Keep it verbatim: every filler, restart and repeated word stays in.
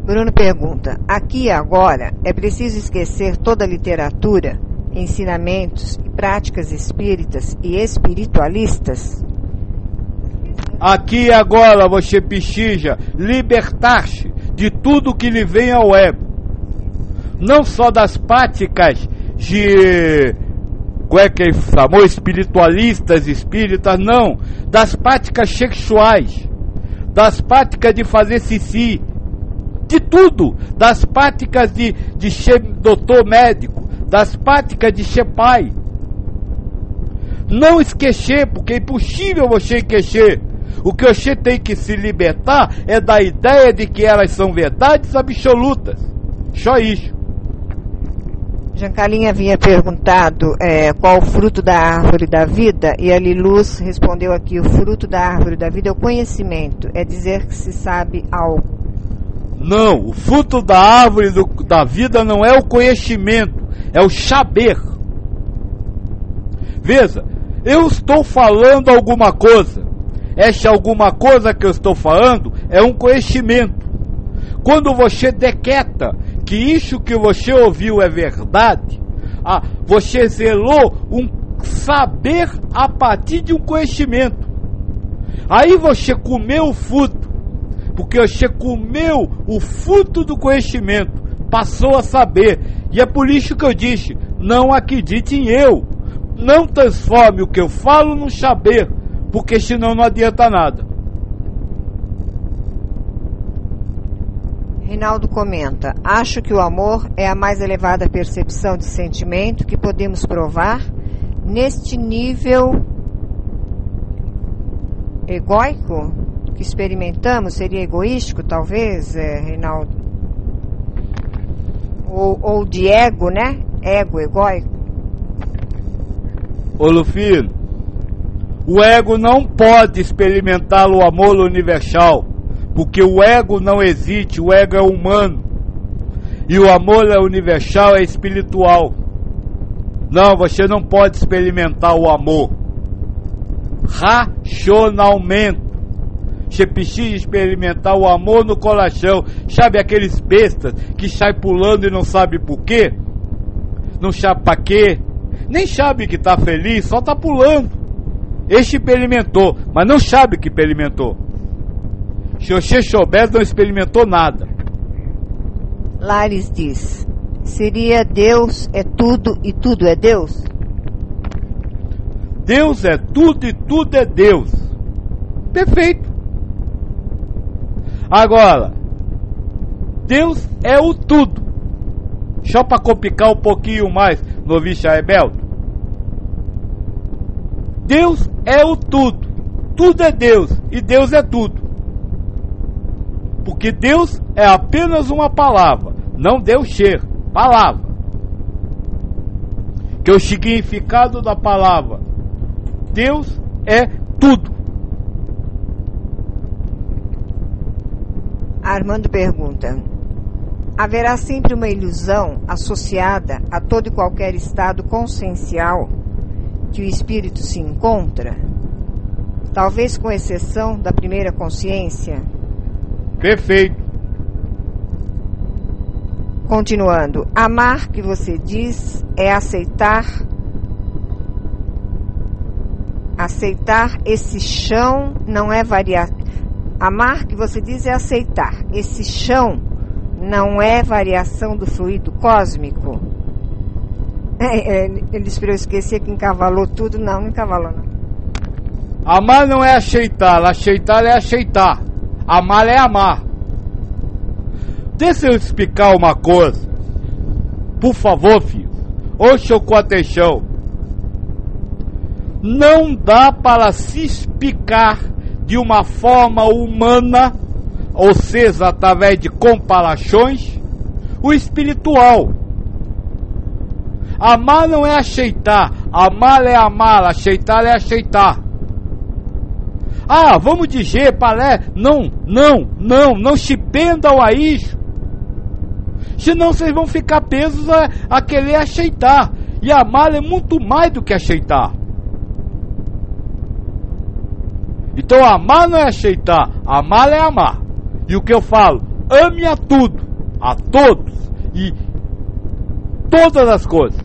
Bruno pergunta: aqui e agora é preciso esquecer toda a literatura, ensinamentos e práticas espíritas e espiritualistas? Aqui e agora você precisa libertar-se de tudo que lhe vem ao ego. Não só das práticas de... Como é que chamou? Espiritualistas, espíritas, não. Das práticas sexuais. Das práticas de fazer xixi. De tudo. Das práticas de, de ser doutor médico. Das práticas de ser pai. Não esquecer, porque é impossível você esquecer. O que você tem que se libertar é da ideia de que elas são verdades absolutas. Só isso. Giancarlinha havia perguntado é, qual o fruto da árvore da vida, e a Liluz respondeu aqui: o fruto da árvore da vida é o conhecimento, é dizer que se sabe algo. Não, o fruto da árvore do, da vida não é o conhecimento, é o saber. Veja, eu estou falando alguma coisa. Essa alguma coisa que eu estou falando é um conhecimento. Quando você decreta que isso que você ouviu é verdade, ah, você zelou um saber a partir de um conhecimento. Aí você comeu o fruto, porque você comeu o fruto do conhecimento, passou a saber. E é por isso que eu disse: não acredite em eu, não transforme o que eu falo num saber, porque senão não adianta nada. Reinaldo comenta: acho que o amor é a mais elevada percepção de sentimento que podemos provar. Neste nível egóico que experimentamos, seria egoístico, talvez, é, Reinaldo? Ou, ou de ego, né? Ego, egóico. Ô Lufino, o ego não pode experimentar o amor universal, porque o ego não existe, o ego é humano. E o amor é universal, é espiritual. Não, você não pode experimentar o amor racionalmente. Você precisa experimentar o amor no coração. Sabe aqueles bestas que saem pulando e não sabe por quê? Não sabe pra quê? Nem sabe que tá feliz, só tá pulando. Este experimentou, mas não sabe que experimentou. Se você souber, não experimentou nada. Lares diz: seria Deus é tudo e tudo é Deus? Deus é tudo e tudo é Deus. Perfeito. Agora, Deus é o tudo. Só para complicar um pouquinho mais, novice rebelde. Deus é o tudo. Tudo é Deus e Deus é tudo. Porque Deus é apenas uma palavra, não Deus ser, palavra. Que é o significado da palavra: Deus é tudo. Armando pergunta: haverá sempre uma ilusão associada a todo e qualquer estado consciencial que o espírito se encontra? Talvez com exceção da primeira consciência? Perfeito. Continuando: amar, que você diz, é aceitar aceitar esse chão não é variar. Amar, que você diz, é aceitar esse chão não é variação do fluido cósmico? É, é, ele esperou esquecer que encavalou tudo. Não, não encavalou não. Amar não é aceitar, aceitar é aceitar. Amar é amar. Deixa eu explicar uma coisa, por favor, filho. Ouça com atenção. Não dá para se explicar de uma forma humana, ou seja, através de comparações, o espiritual. Amar não é aceitar, amar é amar, aceitar é aceitar. Ah, vamos dizer, palé, não, não, não, não se prendam a isso. Senão vocês vão ficar presos a, a querer aceitar. E amar é muito mais do que aceitar. Então amar não é aceitar, amar é amar. E o que eu falo? ame a tudo, a todos e todas as coisas.